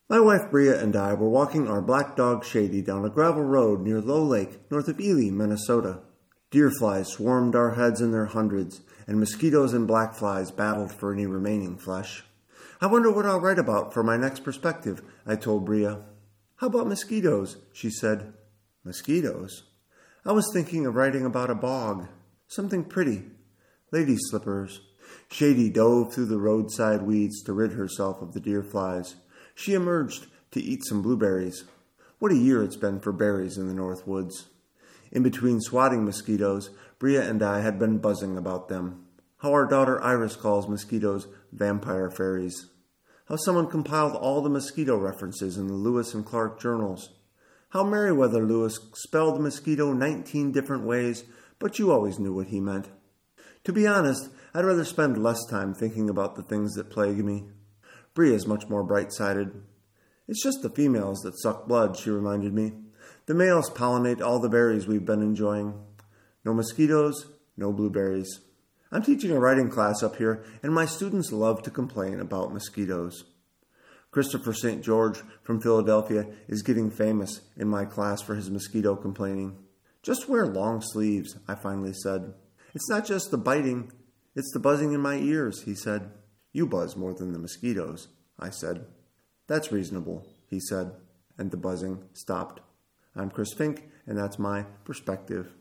My wife Bria and I were walking our black dog Shady down a gravel road near Low Lake, north of Ely, Minnesota. Deer flies swarmed our heads in their hundreds, and mosquitoes and black flies battled for any remaining flesh. I wonder what I'll write about for my next perspective, I told Bria. How about mosquitoes? She said. Mosquitoes? I was thinking of writing about a bog. Something pretty. Lady slippers. Shady dove through the roadside weeds to rid herself of the deer flies. She emerged to eat some blueberries. What a year it's been for berries in the North Woods. In between swatting mosquitoes, Bria and I had been buzzing about them. How our daughter Iris calls mosquitoes vampire fairies. How someone compiled all the mosquito references in the Lewis and Clark journals. How Meriwether Lewis spelled mosquito 19 different ways, but you always knew what he meant. To be honest, I'd rather spend less time thinking about the things that plague me. Bria's much more bright-sided. It's just the females that suck blood, she reminded me. The males pollinate all the berries we've been enjoying. No mosquitoes, no blueberries. I'm teaching a writing class up here, and my students love to complain about mosquitoes. Christopher St. George from Philadelphia is getting famous in my class for his mosquito complaining. Just wear long sleeves, I finally said. It's not just the biting, it's the buzzing in my ears, he said. You buzz more than the mosquitoes, I said. That's reasonable, he said, and the buzzing stopped. I'm Chris Fink, and that's my perspective.